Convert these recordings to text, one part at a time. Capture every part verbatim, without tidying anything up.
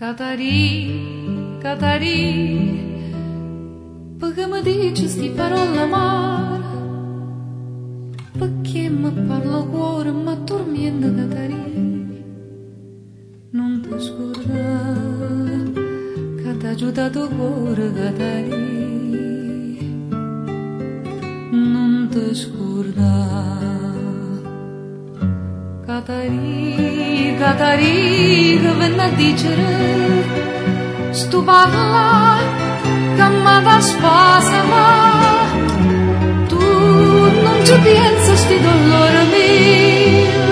Catari, Catari, perché mi dici sti parole amare? Perché mi parla il cuore, ma tormenta Catari? Non ti scordare che ti ha aiutato il cuore, Catari. Non ti scordare, Catari, Catari, che venne a dire stu parla che mi da spasa, ma tu non ci pensi sti dolore mio,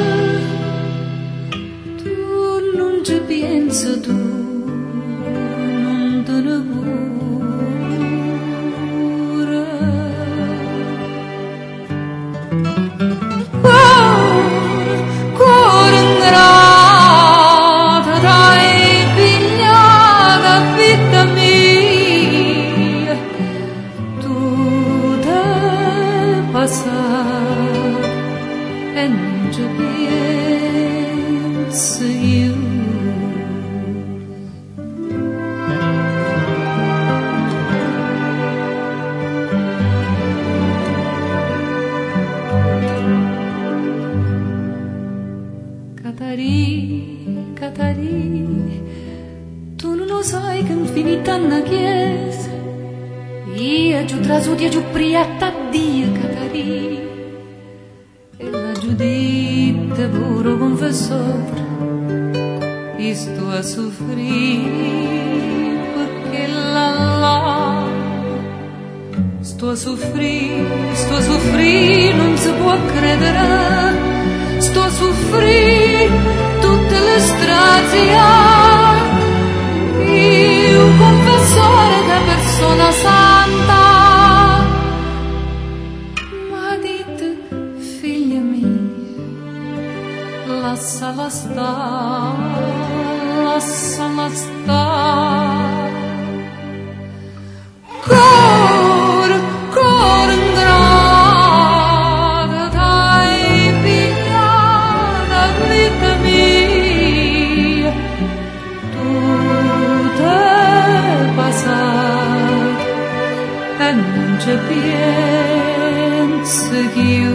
tu non ci pensi, tu non te ne cura. Cuore, cuore ingrato, dai pigliata vita mia, tu te passare e non ci penso io. Catari, Catari, tu non lo sai che infinita una chiesa, io giù trasuti e giù priata a Dio, Catari, e la giuditta puro confessore, io sto a soffrire perché la la, sto a soffrire, sto a soffrire, non si può credere. Sto a soffrire tutte le strazia, io confessore che persona santa, ma dite figlia mia, lasciala stare, lasciala stare. Cuore, cuore ingrato, dai pigliata vita mia, tu te passare e non ci penso più.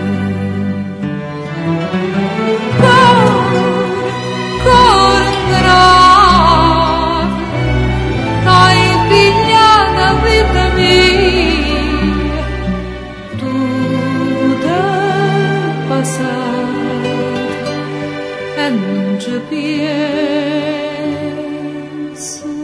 Cuore, cuore ingrato, dai pigliata vita mia, tu te passare e non ci penso.